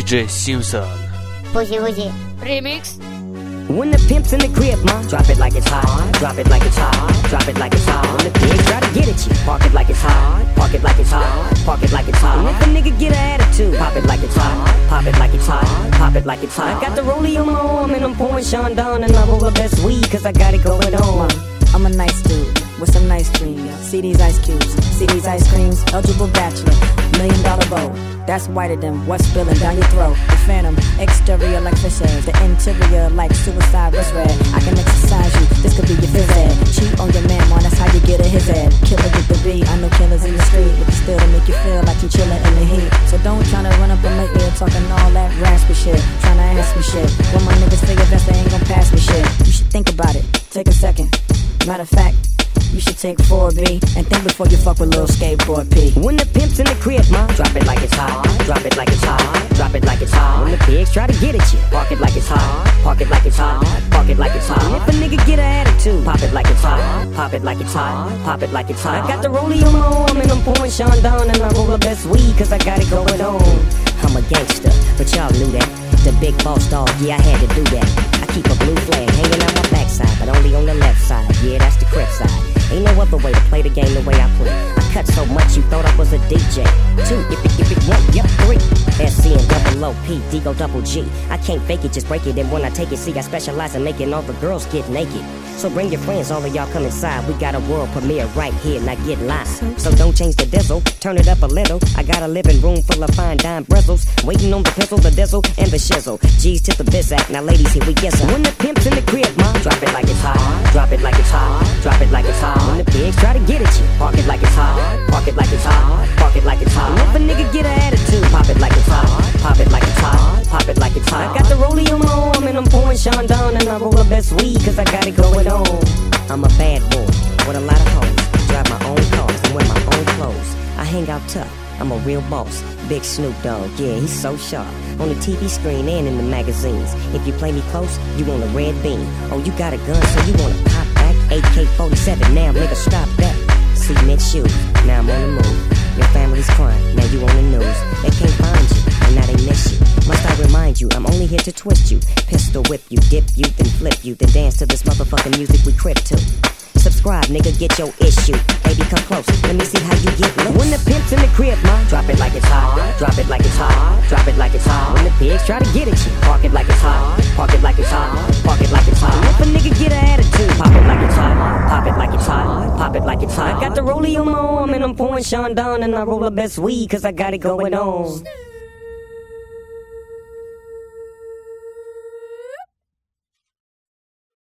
DJ Simpson. Pussy. Remix. When the pimp's in the crib, ma, drop it like it's hot, drop it like it's hot, drop it like it's hot. When the pigs try to get at you, park it like it's hot, park it like it's hot, park it like it's hot. And if a nigga get an attitude, pop it like it's hot, pop it like it's hot, pop it like it's hot. I got the rollie on my arm and I'm pouring Sean down and I roll the best weed cause I got it going on. I'm a nice dude with some nice dreams. See these ice cubes, see these ice creams. Eligible bachelor, $1 million bow. That's whiter than what's spilling down your throat. The phantom, exterior like fish eggs, the interior like suicide wrist red. I can exercise you, this could be your phys ed. Cheat on your man, man, that's how you get a his head. Killer with the beat, I know killers in the street with the steel to make you feel like you chillin' in the heat. So don't tryna run up on my ear talking all that raspy shit, tryna ask me shit. When my niggas figure that they ain't gon' pass me shit. You should think about it, take a second. Matter of fact, you should take 4B and think before you fuck with little skateboard P. When the pimp's in the crib, ma, drop it like it's hot, drop it like it's hot, drop it like it's hot. When the pigs try to get at you, park it like it's hot, park it like it's hot, park it like it's hot. And if a nigga get an attitude, pop it like it's hot, pop it like it's hot, pop it like it's hot. I got the rollie on my arm and I'm pouring Sean down and I roll the best weed cause I got it going on. I'm a gangster, but y'all knew that. The big boss dog, yeah, I had to do that. I keep a blue flag hanging out my backside, but only on the left side. Yeah, that's the crib side. Ain't no other way to play the game the way I play. I cut so much you thought I was a DJ. 2, if it, 1, yep, 3. SC and double O, P, D go double G. I can't fake it, just break it. And when I take it, see, I specialize in making all the girls get naked. So bring your friends, all of y'all come inside. We got a world premiere right here, now get live. So don't change the diesel, turn it up a little. I got a living room full of fine dime bristles, waiting on the pistol, the diesel, and the shizzle. G's to the biz act, now ladies, here we get some. When the pimp's in the crib, ma, drop it like it's hot, drop it like it's hot, drop it like it's hot. When the pigs try to get at you, park it like it's hot, park it like it's hot, park it like it's hot. And if a nigga get an attitude, pop it like it's hot, pop it like it's hot, pop it like it's hot. I got the rollie on my arm and I'm pouring Sean down and I roll the best weed cause I got it going on. I'm a bad boy with a lot of hoes, drive my own cars and wear my own clothes. I hang out tough, I'm a real boss. Big Snoop Dogg, yeah, he's so sharp. On the TV screen and in the magazines. If you play me close, you want a red beam. Oh, you got a gun, so you wanna pop back? AK-47, now nigga stop that. Cement shoes, now I'm on the move. Your family's crying, now you on the news. They can't find you, and now they miss you. Must I remind you, I'm only here to twist you. Pistol whip you, dip you, then flip you. Then dance to this motherfucking music we crip to. Subscribe, nigga, get your issue. Baby, come close, let me see how you get loose. When the pimp's in the crib, ma, drop it like it's hot, drop it like it's hot, drop it like it's hot. When the pigs try to get at you, park it like it's hot, park it like it's hot, park it like it's hot. And if a nigga get an attitude, pop it like it's hot, pop it like it's hot, pop it like it's hot. I got the rollie on my arm and I'm pouring Sean down and I roll the best weed cause I got it going on.